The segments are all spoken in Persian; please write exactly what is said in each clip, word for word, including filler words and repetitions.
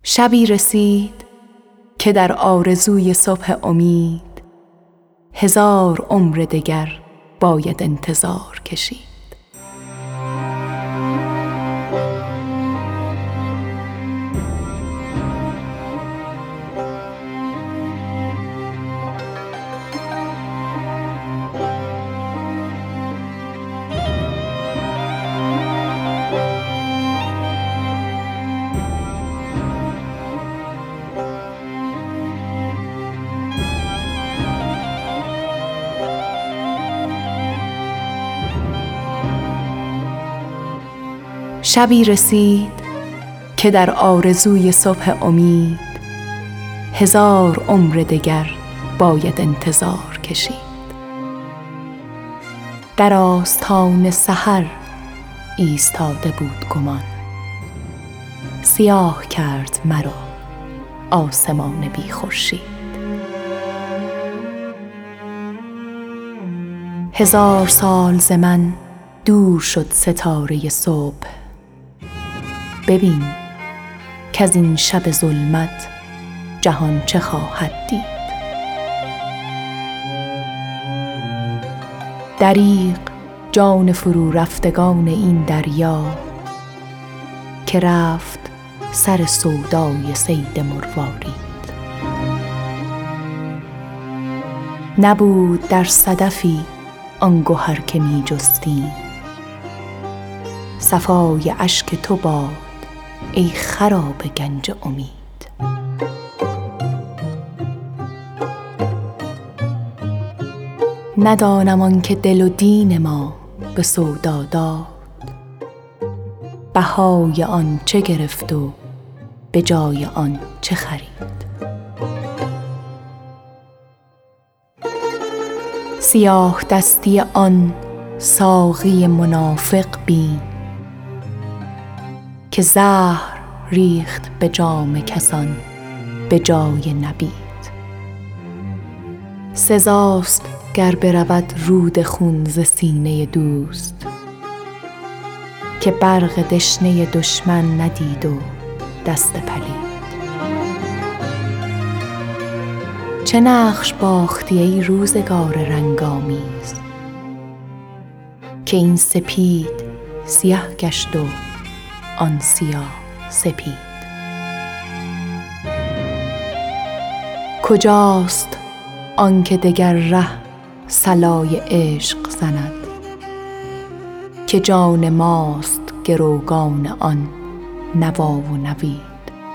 شبی رسید که در آرزوی صبح امید هزار عمر دگر باید انتظار کشید. شبی رسید که در آرزوی صبح امید هزار عمر دگر باید انتظار کشید. در آستان سحر ایستاده بود گمان، سیاه کرد مرا آسمان بی خورشید. هزار سال ز من دور شد ستاره صبح، ببین کز این شب ظلمت جهان چه خواهد دید. دریغ جان فرو رفتگان این دریا که رفت سر سودای صید مروارید. نبود در صدفی آن گهر که می جستیم، صفای اشک تو باد ای خراب گنج امید. ندانم آن که دل و دین ما به سودا داد، بهای آن چه گرفت و به جای آن چه خرید. سیاه دستی آن ساقی منافق بین که زهر ریخت به جام کسان به جای نبید. سزاست گر برود رود خون ز سینه دوست که برق دشنه دشمن ندید و دست پلید. چه نقش باختی ای روزگار رنگامیز که این سپید سیاه گشت و آن سیاه سپید. کجاست آن که دگر ره صلای عشق زند که جان ماست گروگان آن نوا و نوید.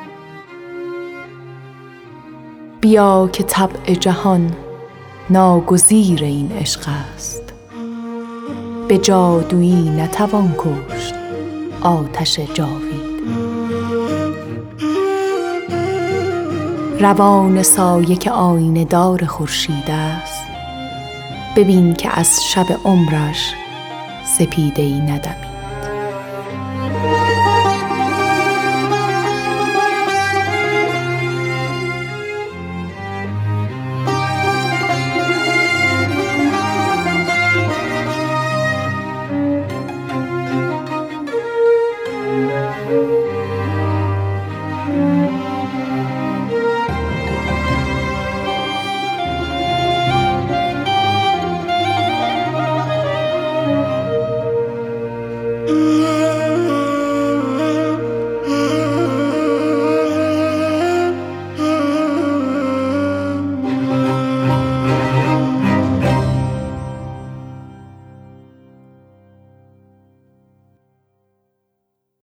بیا که طبع جهان ناگزیر این عشق است، به جادویی نتوان کشت آتش جاوید. روان سایه که آینه دار خورشید است، ببین که از شب عمرش سپیده‌ای ندمید.